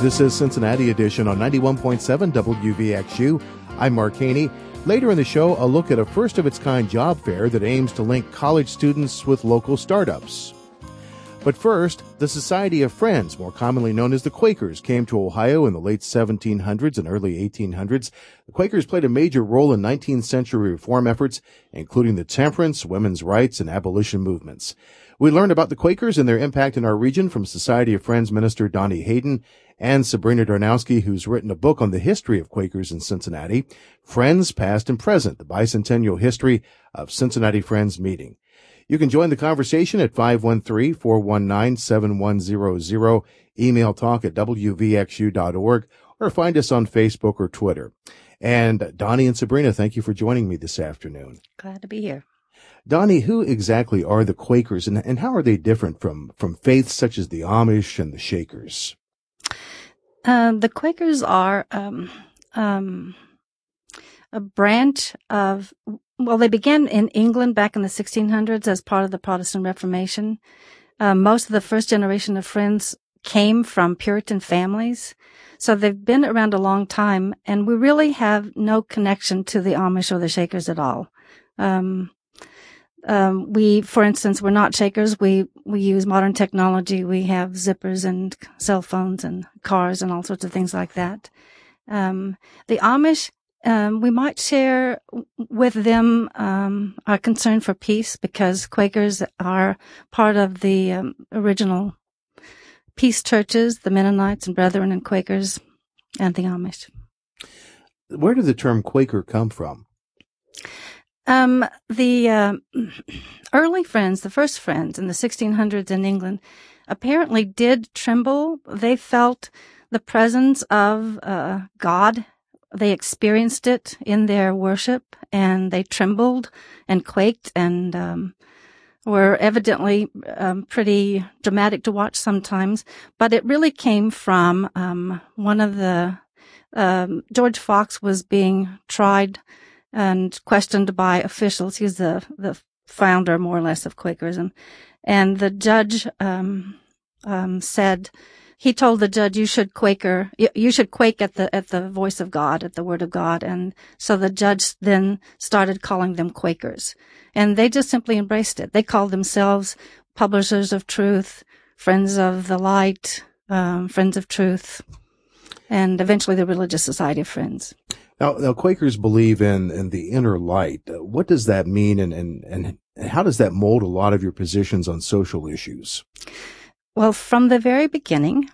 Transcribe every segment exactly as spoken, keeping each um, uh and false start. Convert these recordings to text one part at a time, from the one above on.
This is Cincinnati Edition on ninety-one point seven W V X U. I'm Mark Haney. Later in the show, a look at a first-of-its-kind job fair that aims to link college students with local startups. But first, the Society of Friends, more commonly known as the Quakers, came to Ohio in the late seventeen hundreds and early eighteen hundreds. The Quakers played a major role in nineteenth century reform efforts, including the temperance, women's rights, and abolition movements. We learned about the Quakers and their impact in our region from Society of Friends Minister Donnie Hayden and Sabrina Darnowski, who's written a book on the history of Quakers in Cincinnati, Friends Past and Present, the Bicentennial History of Cincinnati Friends Meeting. You can join the conversation at five one three, four one nine, seven one zero zero, email talk at w v x u dot org, or find us on Facebook or Twitter. And Donnie and Sabrina, thank you for joining me this afternoon. Glad to be here. Donnie, who exactly are the Quakers, and, and how are they different from, from faiths such as the Amish and the Shakers? Um, the Quakers are um, um, a branch of, well, they began in England back in the sixteen hundreds as part of the Protestant Reformation. Uh, most of the first generation of Friends came from Puritan families. So they've been around a long time, and we really have no connection to the Amish or the Shakers at all. Um, um, we, for instance, we're not Shakers. We, we use modern technology. We have zippers and cell phones and cars and all sorts of things like that. Um, the Amish, Um, we might share with them um, our concern for peace, because Quakers are part of the um, original peace churches, the Mennonites and Brethren and Quakers, and the Amish. Where did the term Quaker come from? Um, the uh, early Friends, the first Friends in the sixteen hundreds in England, apparently did tremble. They felt the presence of uh, God. They experienced it in their worship, and they trembled and quaked and um, were evidently um, pretty dramatic to watch sometimes. But it really came from um, one of the um, George Fox was being tried and questioned by officials. He's the the founder, more or less, of Quakerism, and the judge um, um, said. He told the judge, "You should Quaker, you should quake at the at the voice of God, at the word of God." And so the judge then started calling them Quakers, and they just simply embraced it. They called themselves Publishers of Truth, Friends of the Light, um, Friends of Truth, and eventually the Religious Society of Friends. Now, now Quakers believe in in the inner light. Uh, what does that mean, and and and how does that mold a lot of your positions on social issues? Well, from the very beginning,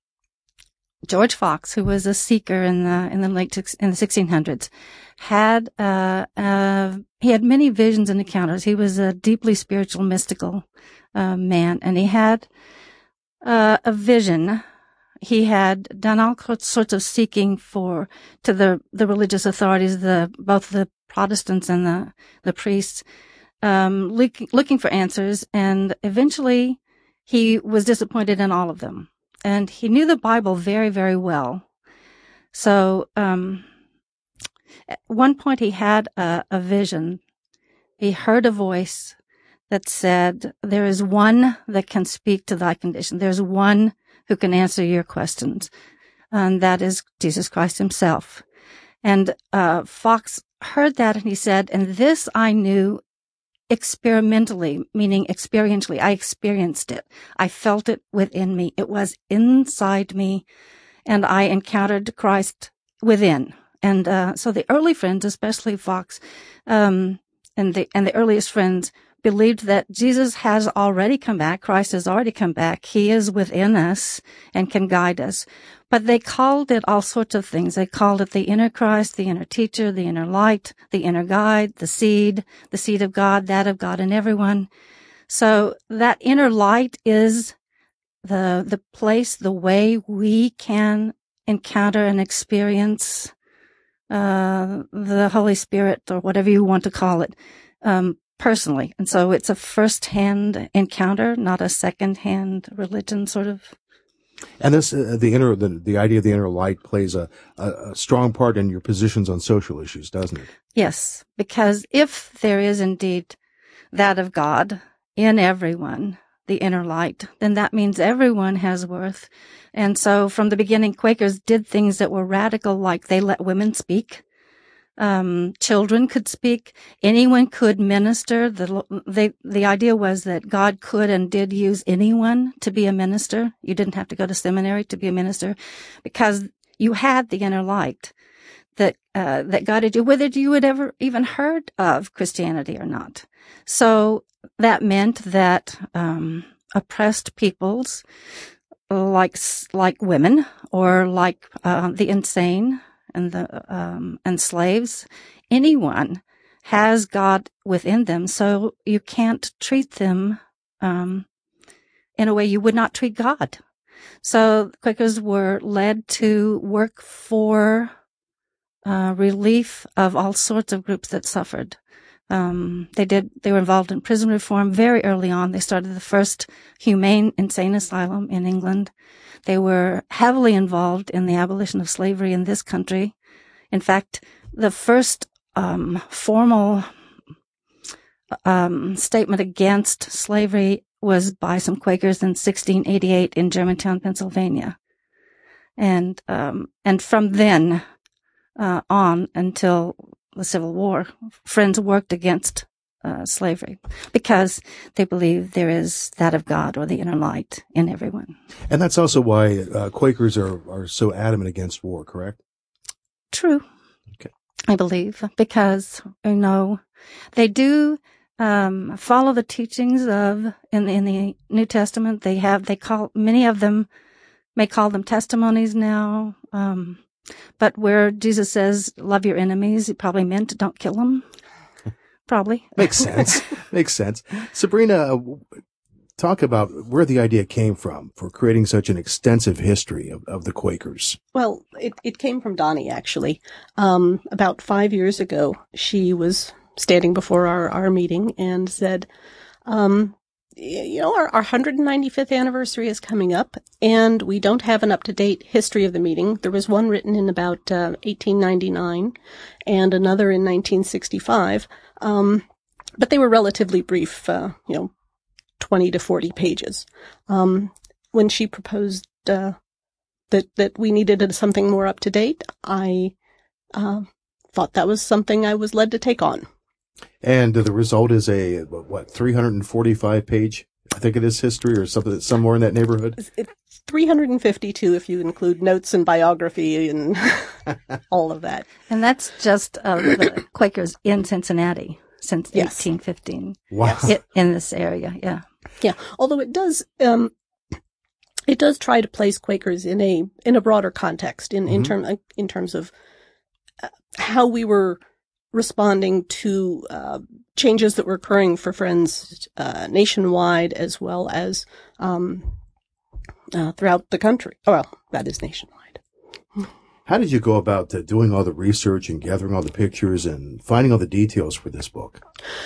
George Fox, who was a seeker in the in the late in the sixteen hundreds, had uh, uh, he had many visions and encounters. He was a deeply spiritual, mystical uh, man, and he had uh, a vision. He had done all sorts of seeking for to the the religious authorities, the both the Protestants and the the priests, um, look, looking for answers, and eventually. He was disappointed in all of them, and he knew the Bible very, very well. So, um, at one point he had a, a vision. He heard a voice that said, "There is one that can speak to thy condition. There's one who can answer your questions, and that is Jesus Christ himself." And uh, Fox heard that, and he said, "And this I knew experimentally," meaning experientially. I experienced it. I felt it within me. It was inside me, and I encountered Christ within. And uh, so the early Friends, especially Fox, um, and the and the earliest Friends, believed that Jesus has already come back. Christ has already come back. He is within us and can guide us. But they called it all sorts of things. They called it the inner Christ, the inner teacher, the inner light, the inner guide, the seed, the seed of God, that of God in everyone. So that inner light is the the place, the way we can encounter and experience uh the Holy Spirit, or whatever you want to call it, um personally. And so it's a first-hand encounter, not a second-hand religion sort of. And this, uh, the inner, the, the idea of the inner light plays a, a, a strong part in your positions on social issues, doesn't it? Yes, because if there is indeed that of God in everyone, the inner light, then that means everyone has worth. And so from the beginning, Quakers did things that were radical, like they let women speak. Um, children could speak. Anyone could minister. The, they, the idea was that God could and did use anyone to be a minister. You didn't have to go to seminary to be a minister because you had the inner light that, uh, that guided you, whether you had ever even heard of Christianity or not. So that meant that, um, oppressed peoples, like, like women or like, uh, the insane, and the um and slaves, anyone has God within them, so you can't treat them um in a way you would not treat God. So Quakers were led to work for uh relief of all sorts of groups that suffered. Um they did they were involved in prison reform very early on. They started the first humane insane asylum in England. They were heavily involved in the abolition of slavery in this country. In fact, the first um, formal um, statement against slavery was by some Quakers in sixteen eighty-eight in Germantown, Pennsylvania. And um, and from then uh, on until the Civil War, Friends worked against Uh, slavery because they believe there is that of God or the inner light in everyone. And that's also why uh, Quakers are, are so adamant against war, correct? True. Okay. I believe because, you know, they do um, follow the teachings of, in, in the New Testament, they have, they call, many of them may call them testimonies now, um, but where Jesus says, love your enemies, he probably meant don't kill them. Probably. Makes sense. Makes sense. Sabrina, talk about where the idea came from for creating such an extensive history of, of the Quakers. Well, it, it came from Donnie, actually. Um, about five years ago, she was standing before our, our meeting and said, um, you know, our, our one hundred ninety-fifth anniversary is coming up, and we don't have an up-to-date history of the meeting. There was one written in about uh, eighteen ninety-nine and another in nineteen sixty-five. Um, but they were relatively brief, uh, you know, twenty to forty pages. Um, when she proposed, uh, that, that we needed something more up to date, I, uh, thought that was something I was led to take on. And the result is a, what, three hundred forty-five page, I think it is, history or something that's somewhere in that neighborhood? It's three hundred fifty-two if you include notes and biography and all of that. And that's just uh, the Quakers in Cincinnati since Yes. eighteen fifteen. Wow. It, in this area, yeah. Yeah. Although it does, um, it does try to place Quakers in a, in a broader context in, in Mm-hmm. term, in terms of uh, how we were responding to, uh, changes that were occurring for Friends, uh, nationwide as well as, um, uh, throughout the country. Oh, well, that is nationwide. How did you go about uh, doing all the research and gathering all the pictures and finding all the details for this book?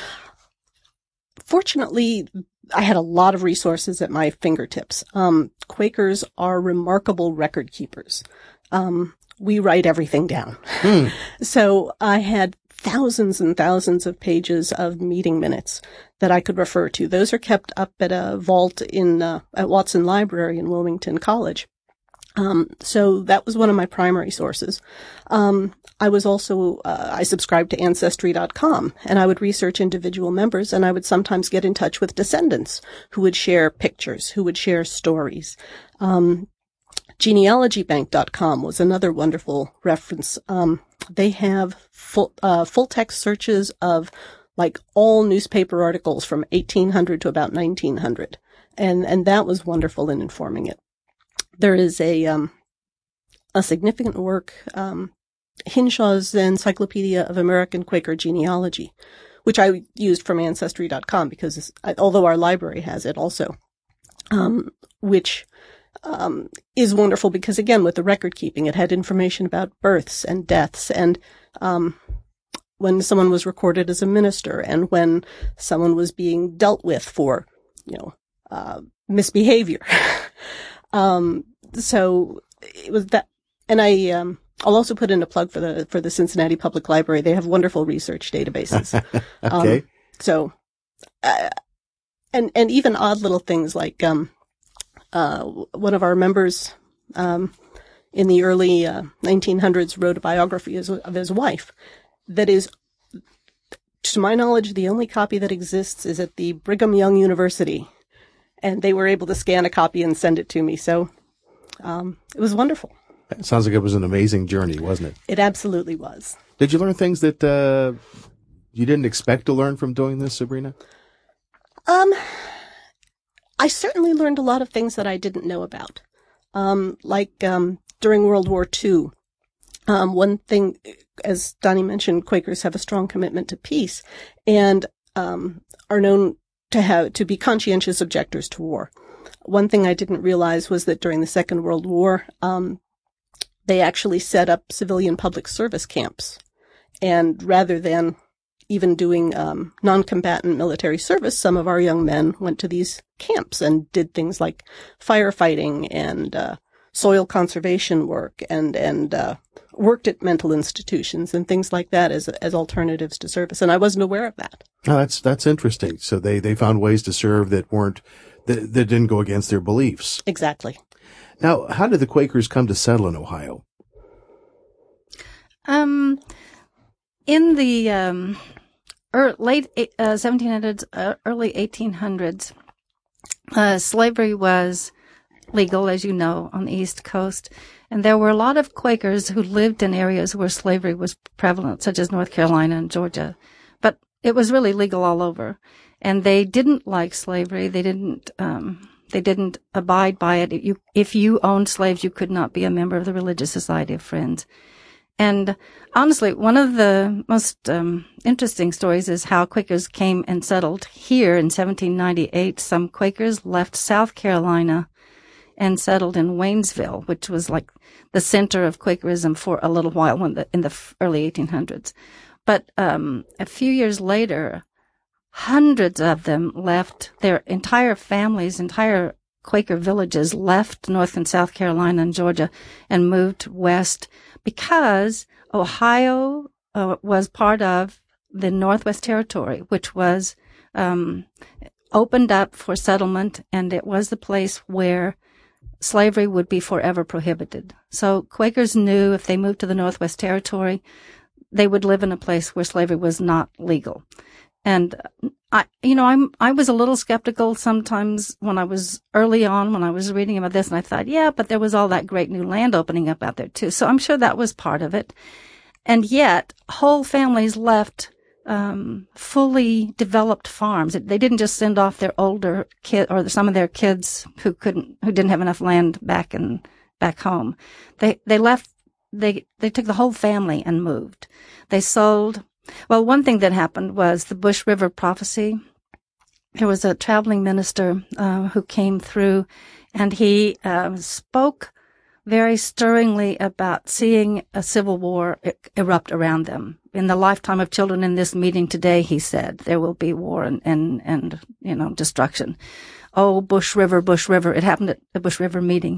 Fortunately, I had a lot of resources at my fingertips. Um, Quakers are remarkable record keepers. Um, we write everything down. Hmm. So I had thousands and thousands of pages of meeting minutes that I could refer to. Those are kept up at a vault in, uh, at Watson Library in Wilmington College. Um, so that was one of my primary sources. Um, I was also, uh, I subscribed to Ancestry dot com, and I would research individual members, and I would sometimes get in touch with descendants who would share pictures, who would share stories. Um, Genealogy Bank dot com was another wonderful reference. Um, they have full, uh, full text searches of like all newspaper articles from eighteen hundred to about nineteen hundred. And, and that was wonderful in informing it. There is a, um, a significant work, um, Hinshaw's Encyclopedia of American Quaker Genealogy, which I used from Ancestry dot com because although our library has it also, um, which, um, is wonderful because again, with the record keeping, it had information about births and deaths and, um, when someone was recorded as a minister and when someone was being dealt with for, you know, uh, misbehavior. um, so it was that, and I, um, I'll also put in a plug for the, for the Cincinnati Public Library. They have wonderful research databases. Okay. Um, so, uh, and, and even odd little things like, um, uh, one of our members, um, in the early, uh, nineteen hundreds wrote a biography of his wife that is, to my knowledge, the only copy that exists is at the Brigham Young University. And they were able to scan a copy and send it to me. So, um, it was wonderful. It sounds like it was an amazing journey, wasn't it? It absolutely was. Did you learn things that uh, you didn't expect to learn from doing this, Sabrina? Um, I certainly learned a lot of things that I didn't know about. Um, like um, during World War Two, um, one thing, as Donnie mentioned, Quakers have a strong commitment to peace and um, are known to have to be conscientious objectors to war. One thing I didn't realize was that during the Second World War, um, they actually set up civilian public service camps. And rather than even doing um, non-combatant military service, some of our young men went to these camps and did things like firefighting and uh, soil conservation work and and uh, worked at mental institutions and things like that as as alternatives to service. And I wasn't aware of that. Oh, that's that's interesting. So they, they found ways to serve that weren't that, that didn't go against their beliefs. Exactly. Now, how did the Quakers come to settle in Ohio? Um, in the um, er, late uh, seventeen hundreds, uh, early eighteen hundreds, uh, slavery was legal, as you know, on the East Coast. And there were a lot of Quakers who lived in areas where slavery was prevalent, such as North Carolina and Georgia. But it was really legal all over. And they didn't like slavery. They didn't, um, they didn't abide by it. If you, if you owned slaves, you could not be a member of the Religious Society of Friends. And honestly, one of the most um, interesting stories is how Quakers came and settled here in seventeen ninety-eight. Some Quakers left South Carolina and settled in Waynesville, which was like the center of Quakerism for a little while when the, in the early eighteen hundreds. But um, a few years later, hundreds of them left, their entire families, entire Quaker villages left North and South Carolina and Georgia and moved west because Ohio uh, was part of the Northwest Territory, which was um, opened up for settlement, and it was the place where slavery would be forever prohibited. So Quakers knew if they moved to the Northwest Territory, they would live in a place where slavery was not legal. And I, you know, I'm, I was a little skeptical sometimes when I was early on, when I was reading about this, and I thought, yeah, but there was all that great new land opening up out there too. So I'm sure that was part of it. And yet whole families left, um, fully developed farms. They didn't just send off their older kid or some of their kids who couldn't, who didn't have enough land back in, back home. They, they left, they, they took the whole family and moved. They sold. Well, one thing that happened was the Bush River Prophecy. There was a traveling minister uh, who came through, and he uh, spoke very stirringly about seeing a civil war e- erupt around them. In the lifetime of children in this meeting today, he said, there will be war and, and, and you know, destruction. Oh, Bush River, Bush River. It happened at the Bush River meeting.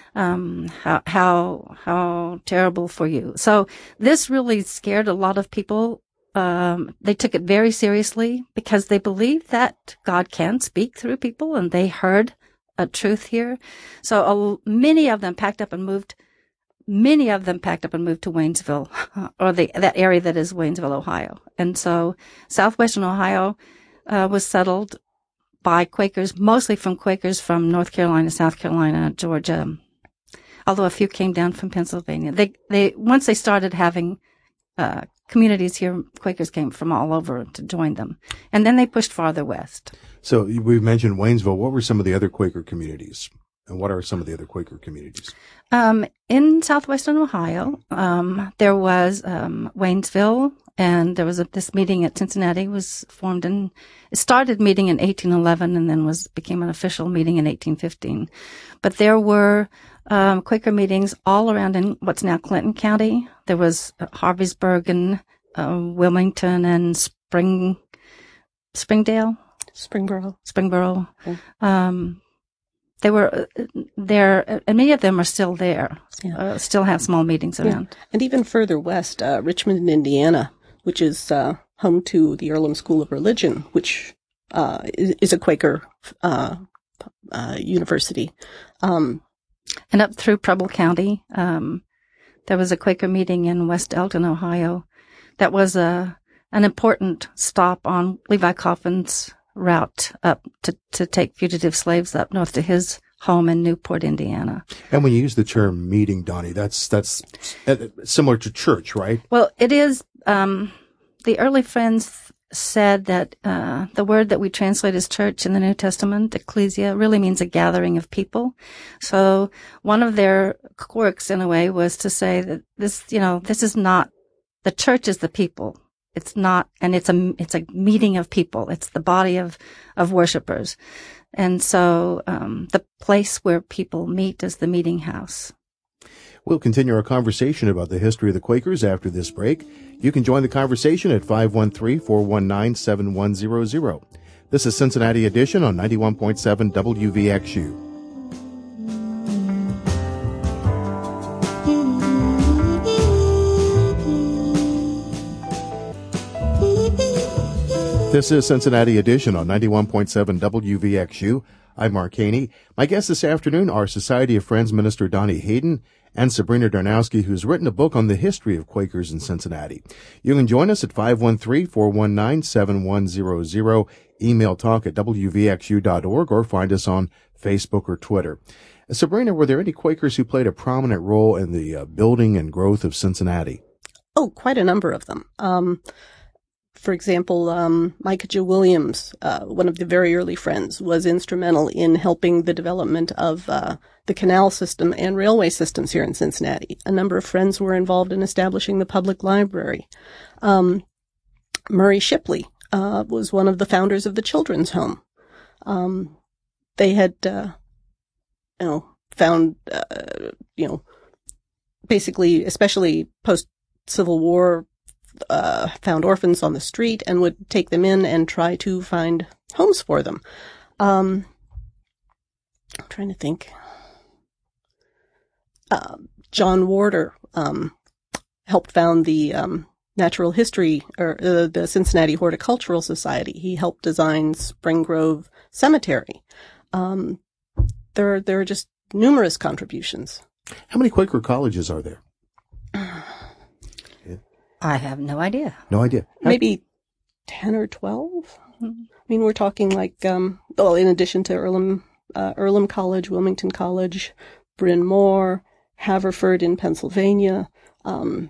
Um, how, how, how terrible for you. So this really scared a lot of people. Um, they took it very seriously because they believed that God can speak through people, and they heard a truth here. So uh, many of them packed up and moved, many of them packed up and moved to Waynesville, or the, that area that is Waynesville, Ohio. And so southwestern Ohio, uh, was settled by Quakers, mostly from Quakers from North Carolina, South Carolina, Georgia, although a few came down from Pennsylvania. They, they, once they started having, uh, communities here, Quakers came from all over to join them. And then they pushed farther west. So we've mentioned Waynesville. What were some of the other Quaker communities? And what are some of the other Quaker communities? Um, in southwestern Ohio, um, there was, um, Waynesville, and there was a, this meeting at Cincinnati was formed in, it started meeting in eighteen eleven and then was, became an official meeting in eighteen fifteen. But there were, um, Quaker meetings all around in what's now Clinton County. There was uh, Harveysburg and, uh, Wilmington and Spring, Springdale. Springboro. Springboro. Okay. Um, they were uh, there, and many of them are still there, yeah. uh, still have small meetings around. Yeah. And even further west, uh, Richmond, Indiana, which is uh, home to the Earlham School of Religion, which uh, is, is a Quaker uh, uh, university. Um, and up through Preble County, um, there was a Quaker meeting in West Elton, Ohio. That was a an important stop on Levi Coffin's route up to, to take fugitive slaves up north to his home in Newport, Indiana. And when you use the term meeting, Donnie, that's that's similar to church, right? Well, it is. Um, the early friends said that uh, the word that we translate as church in the New Testament, ecclesia, really means a gathering of people. So one of their quirks, in a way, was to say that this, you know, this is not, the church is the people. It's not, and it's a, it's a meeting of people. It's the body of, of worshipers. And so, um, the place where people meet is the meeting house. We'll continue our conversation about the history of the Quakers after this break. You can join the conversation at five one three, four one nine, seven one zero zero. This is Cincinnati Edition on ninety-one point seven W V X U. This is Cincinnati Edition on ninety-one point seven W V X U. I'm Mark Haney. My guests this afternoon are Society of Friends Minister Donnie Hayden and Sabrina Darnowski, who's written a book on the history of Quakers in Cincinnati. You can join us at five one three, four one nine, seven one zero zero, email talk at w v x u dot org, or find us on Facebook or Twitter. Uh, Sabrina, were there any Quakers who played a prominent role in the uh, building and growth of Cincinnati? Oh, quite a number of them. Um, For example, um, Micah Williams, uh, one of the very early friends, was instrumental in helping the development of uh, the canal system and railway systems here in Cincinnati. A number of friends were involved in establishing the public library. Um, Murray Shipley uh, was one of the founders of the Children's Home. Um, they had, uh, you know, found, uh, you know, basically, especially post-Civil War, Uh, found orphans on the street and would take them in and try to find homes for them. Um, I'm trying to think. Uh, John Warder um, helped found the um, Natural History, or uh, the Cincinnati Horticultural Society. He helped design Spring Grove Cemetery. Um, there, there are just numerous contributions. How many Quaker colleges are there? I have no idea. No idea. Maybe ten or twelve. Mm-hmm. I mean, we're talking like, um, well, in addition to Earlham, uh, Earlham College, Wilmington College, Bryn Mawr, Haverford in Pennsylvania, um,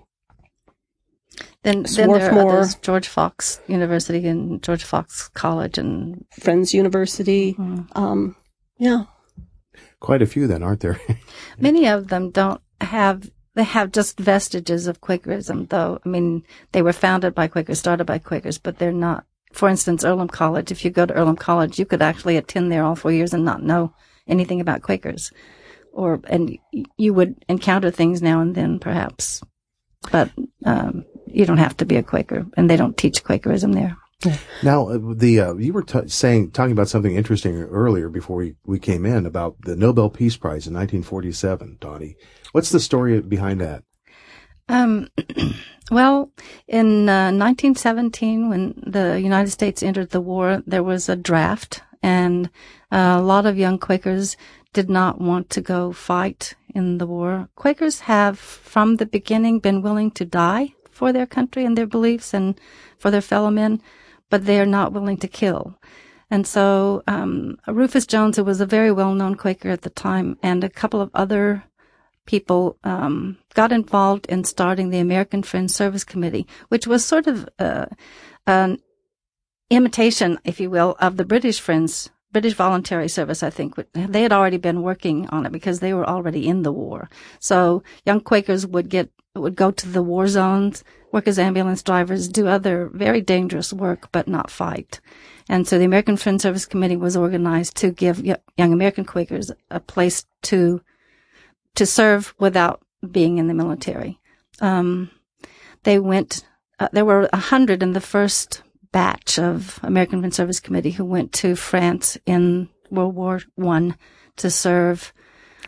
then, then there are others, George Fox University and George Fox College and Friends University. Mm-hmm. Um, yeah. Quite a few then, aren't there? Many of them don't have They have just vestiges of Quakerism, though. I mean, they were founded by Quakers, started by Quakers, but they're not. For instance, Earlham College, if you go to Earlham College, you could actually attend there all four years and not know anything about Quakers. Or, and you would encounter things now and then, perhaps. But, um, you don't have to be a Quaker, and they don't teach Quakerism there. Now, the, uh, you were t- saying, talking about something interesting earlier before we, we came in about the Nobel Peace Prize in nineteen forty-seven, Donnie. What's the story behind that? Um, well, in uh, nineteen seventeen, when the United States entered the war, there was a draft, and uh, a lot of young Quakers did not want to go fight in the war. Quakers have, from the beginning, been willing to die for their country and their beliefs and for their fellow men, but they are not willing to kill. And so um, Rufus Jones, who was a very well-known Quaker at the time, and a couple of other people um, got involved in starting the American Friends Service Committee, which was sort of uh, an imitation, if you will, of the British Friends, British Voluntary Service, I think. They had already been working on it because they were already in the war. So young Quakers would get would go to the war zones, work as ambulance drivers, do other very dangerous work, but not fight. And so the American Friends Service Committee was organized to give young American Quakers a place to to serve without being in the military. Um, they went, uh, there were a hundred in the first batch of American Friends Service Committee who went to France in World War One to serve.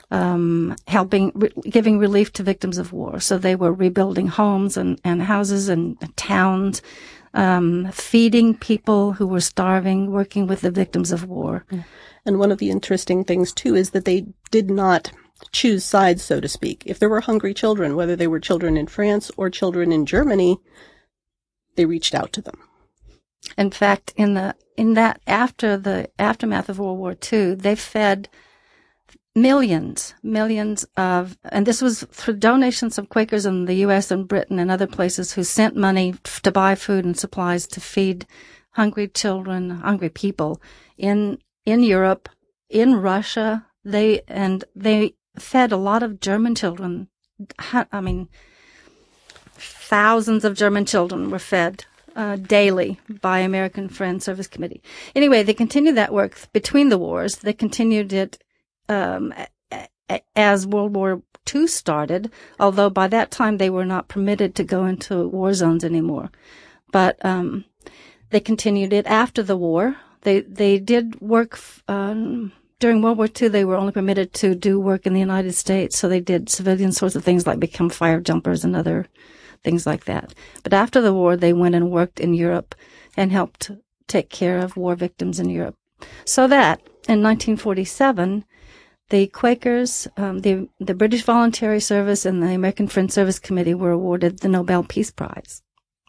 um, helping, re- giving relief to victims of war. So they were rebuilding homes and, and houses and towns, um, feeding people who were starving, working with the victims of war. And one of the interesting things, too, is that they did not choose sides, so to speak. If there were hungry children, whether they were children in France or children in Germany, they reached out to them. In fact, in the in that after the aftermath of World War Two, they fed millions, millions of, and this was through donations of Quakers in the U S and Britain and other places who sent money f- to buy food and supplies to feed hungry children, hungry people in in Europe, in Russia. They and they fed a lot of German children. I mean, thousands of German children were fed uh, daily by American Friends Service Committee. Anyway, they continued that work between the wars. They continued it um, as World War Two started, although by that time they were not permitted to go into war zones anymore. But um, they continued it after the war. They they did work um, during World War Two. They were only permitted to do work in the United States, so they did civilian sorts of things like become fire jumpers and other things like that. But after the war, they went and worked in Europe and helped take care of war victims in Europe. So that in nineteen forty-seven, the Quakers, um, the the British Voluntary Service, and the American Friends Service Committee were awarded the Nobel Peace Prize.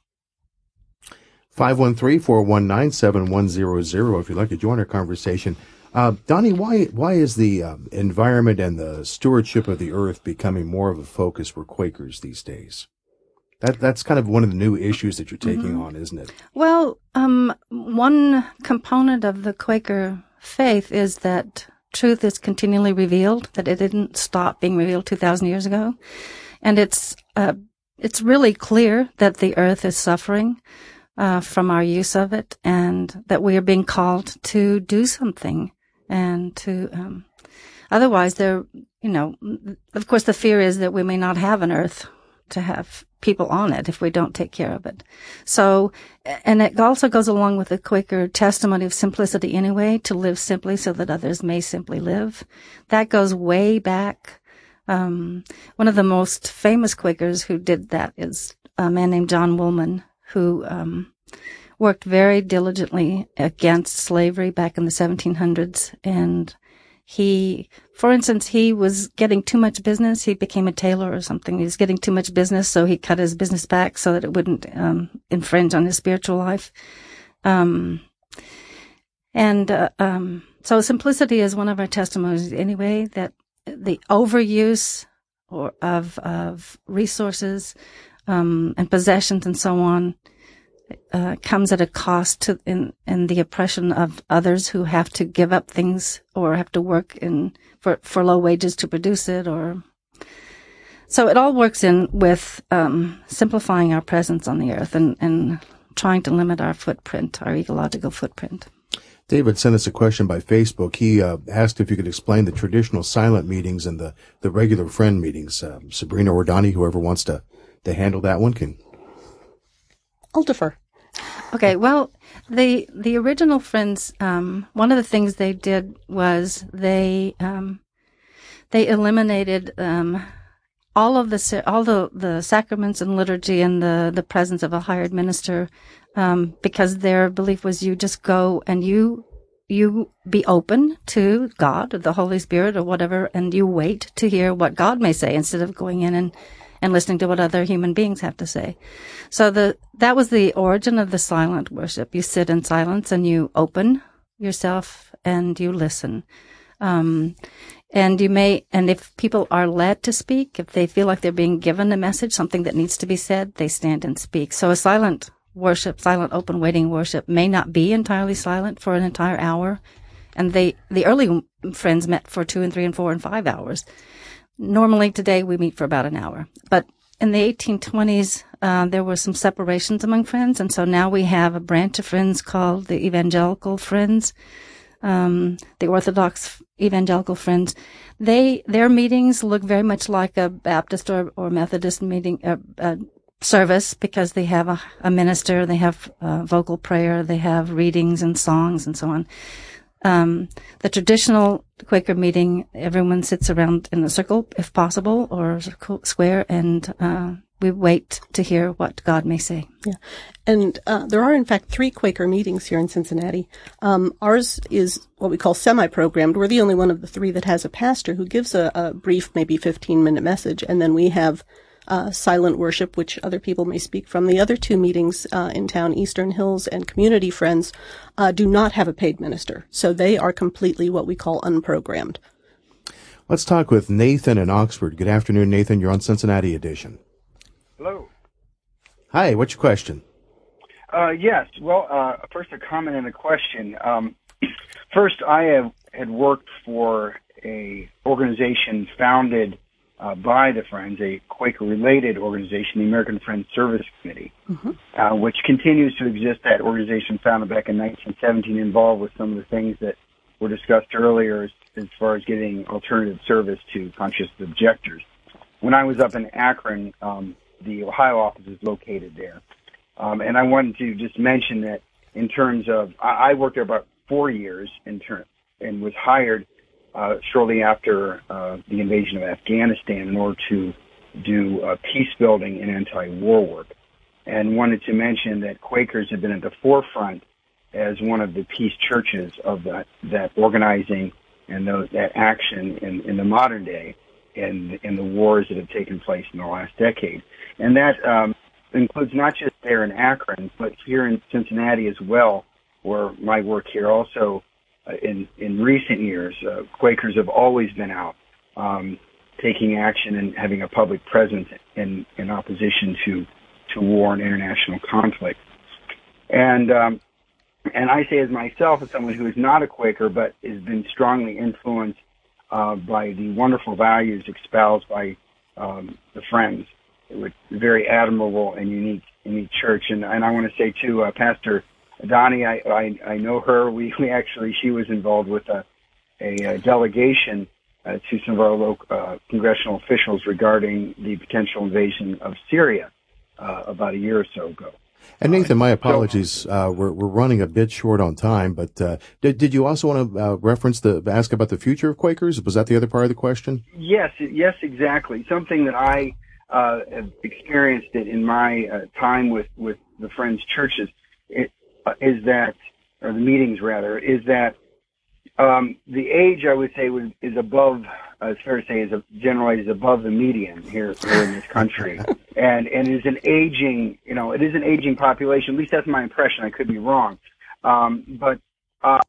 five one three, four one nine, seven one zero zero if you'd like to join our conversation. Uh, Donnie, why why is the uh, environment and the stewardship of the earth becoming more of a focus for Quakers these days? That That's kind of one of the new issues that you're taking mm-hmm. on, isn't it? Well, um, one component of the Quaker faith is that truth is continually revealed, that it didn't stop being revealed two thousand years ago. And it's uh, it's really clear that the earth is suffering Uh, from our use of it, and that we are being called to do something, and to, um, otherwise there, you know, of course the fear is that we may not have an earth to have people on it if we don't take care of it. So, and it also goes along with the Quaker testimony of simplicity anyway, to live simply so that others may simply live. That goes way back. Um, one of the most famous Quakers who did that is a man named John Woolman, who um, worked very diligently against slavery back in the seventeen hundreds. And he, for instance, he was getting too much business. He became a tailor or something. He was getting too much business, so he cut his business back so that it wouldn't um, infringe on his spiritual life. Um, and uh, um, so simplicity is one of our testimonies anyway, that the overuse or of, of resources Um, and possessions and so on, uh, comes at a cost to in, in the oppression of others who have to give up things or have to work in for, for low wages to produce it. Or so it all works in with um, simplifying our presence on the earth and, and trying to limit our footprint, our ecological footprint. David sent us a question by Facebook. He uh, asked if you could explain the traditional silent meetings and the, the regular friend meetings. Uh, Sabrina or Donnie, whoever wants to to handle that one can. I'll defer. Okay, well, the the original Friends, um, one of the things they did was they um, they eliminated um, all of the all the, the sacraments and liturgy and the, the presence of a hired minister, um, because their belief was you just go and you you be open to God or the Holy Spirit or whatever, and you wait to hear what God may say instead of going in and and listening to what other human beings have to say. So the that was the origin of the silent worship. You sit in silence and you open yourself and you listen. Um, and you may, and if people are led to speak, if they feel like they're being given a message, something that needs to be said, they stand and speak. So a silent worship, silent open waiting worship may not be entirely silent for an entire hour. And they, the early Friends met for two and three and four and five hours. Normally today we meet for about an hour, but in the eighteen twenties, uh, there were some separations among Friends. And so now we have a branch of Friends called the Evangelical Friends, um, the Orthodox Evangelical Friends. They, their meetings look very much like a Baptist or, or Methodist meeting, uh, uh, service, because they have a, a minister, they have uh, vocal prayer, they have readings and songs and so on. Um, the traditional Quaker meeting, everyone sits around in a circle, if possible, or a square, and uh, we wait to hear what God may say. Yeah. And uh, there are, in fact, three Quaker meetings here in Cincinnati. Um, ours is what we call semi-programmed. We're the only one of the three that has a pastor who gives a, a brief, maybe fifteen-minute message, and then we have uh, silent worship, which other people may speak from. The other two meetings uh, in town, Eastern Hills and Community Friends, uh, do not have a paid minister. So they are completely what we call unprogrammed. Let's talk with Nathan in Oxford. Good afternoon, Nathan. You're on Cincinnati Edition. Hello. Hi, what's your question? Uh, yes. Well, uh, first a comment and a question. Um, first, I have had worked for a organization founded uh, by the Friends, a Quaker-related organization, the American Friends Service Committee, mm-hmm. uh, which continues to exist. That organization founded back in nineteen seventeen, involved with some of the things that were discussed earlier as, as far as getting alternative service to conscious objectors. When I was up in Akron, um, the Ohio office is located there. Um, and I wanted to just mention that in terms of, I, I worked there about four years in turn and was hired uh, shortly after uh, the invasion of Afghanistan in order to do uh, peace building and anti-war work. And wanted to mention that Quakers have been at the forefront as one of the peace churches of that, that organizing and those, that action in, in the modern day and in the wars that have taken place in the last decade. And that um, includes not just there in Akron, but here in Cincinnati as well, where my work here also uh, in, in recent years, uh, Quakers have always been out um, taking action and having a public presence in, in opposition to, to war and international conflict. And um, and I say as myself, as someone who is not a Quaker, but has been strongly influenced uh, by the wonderful values espoused by um, the Friends. It was a very admirable and unique, unique church. And, and I want to say, too, uh, Pastor Donnie, I, I, I know her. We, we actually, she was involved with a, a, a delegation uh, to some of our local uh, congressional officials regarding the potential invasion of Syria uh, about a year or so ago. And Nathan, my apologies. Uh, we're we're running a bit short on time, but uh, did did you also want to uh, reference the ask about the future of Quakers? Was that the other part of the question? Yes, yes, exactly. Something that I uh, have experienced it in my uh, time with with the Friends churches it, uh, is that, or the meetings rather, is that um, the age I would say was, is above. Uh, it's fair to say is a, generally is above the median here, here in this country, and and is an aging, you know, it is an aging population. At least that's my impression. I could be wrong, um, but uh,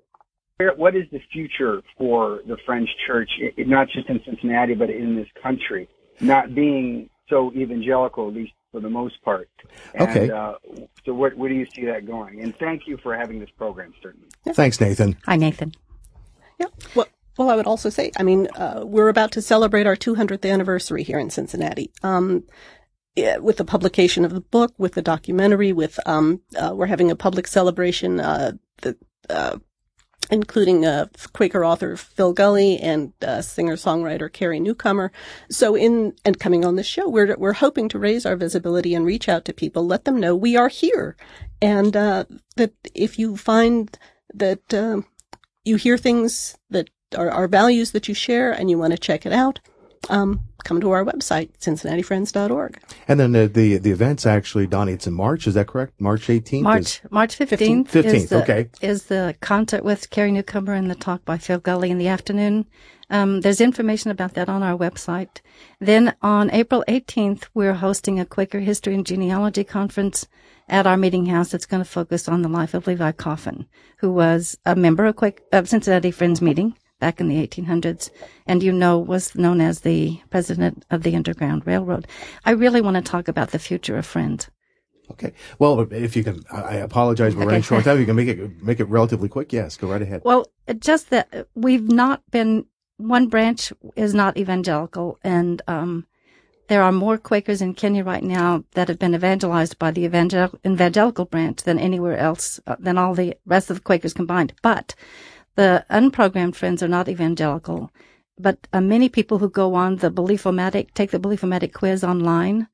what is the future for the Friends Church, it, it, not just in Cincinnati but in this country, not being so evangelical, at least for the most part? And, okay. Uh, so where, where do you see that going? And thank you for having this program, certainly. Thanks, Nathan. Hi, Nathan. Yeah. Well. Well, I would also say, I mean, uh, we're about to celebrate our two hundredth anniversary here in Cincinnati. Um, yeah, with the publication of the book, with the documentary, with, um, uh, we're having a public celebration, uh, the, uh, including, uh, Quaker author Phil Gully and, uh, singer-songwriter Carrie Newcomer. So in, and coming on the show, we're, we're hoping to raise our visibility and reach out to people, let them know we are here. And, uh, that if you find that, um, you hear things that Our, our values that you share and you want to check it out, um, come to our website, cincinnati friends dot org. And then the, the, the event's actually, Donnie, it's in March, is that correct? March eighteenth? March, is, March fifteenth. fifteenth, is the, okay. Is the concert with Carrie Newcomer and the talk by Phil Gully in the afternoon. Um, there's information about that on our website. Then on April eighteenth, we're hosting a Quaker History and Genealogy conference at our meeting house that's going to focus on the life of Levi Coffin, who was a member of, Quake, of Cincinnati Friends meeting back in the eighteen hundreds, and you know was known as the president of the Underground Railroad. I really want to talk about the future of Friends. Okay. Well, if you can, I apologize, we're okay. running short time. You can make it make it relatively quick. Yes, go right ahead. Well, just that we've not been, one branch is not evangelical, and um, there are more Quakers in Kenya right now that have been evangelized by the evangel- evangelical branch than anywhere else, uh, than all the rest of the Quakers combined. But the unprogrammed Friends are not evangelical, but uh, many people who go on the Belief-O-Matic, take the Belief-O-Matic quiz online,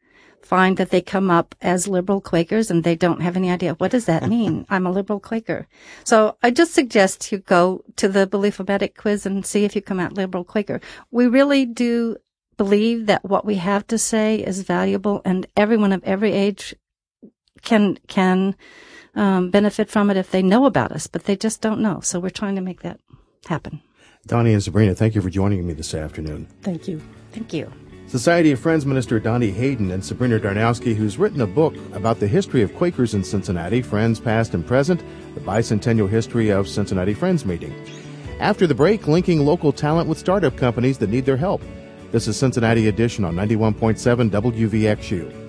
find that they come up as liberal Quakers and they don't have any idea. What does that mean? I'm a liberal Quaker. So I just suggest you go to the Belief-O-Matic quiz and see if you come out liberal Quaker. We really do believe that what we have to say is valuable, and everyone of every age can, can, um, benefit from it if they know about us, but they just don't know. So we're trying to make that happen. Donnie and Sabrina, thank you for joining me this afternoon. Thank you. Thank you. Society of Friends Minister Donnie Hayden and Sabrina Darnowski, who's written a book about the history of Quakers in Cincinnati, Friends Past and Present, the bicentennial history of Cincinnati Friends Meeting. After the break, linking local talent with startup companies that need their help. This is Cincinnati Edition on ninety-one point seven W V X U.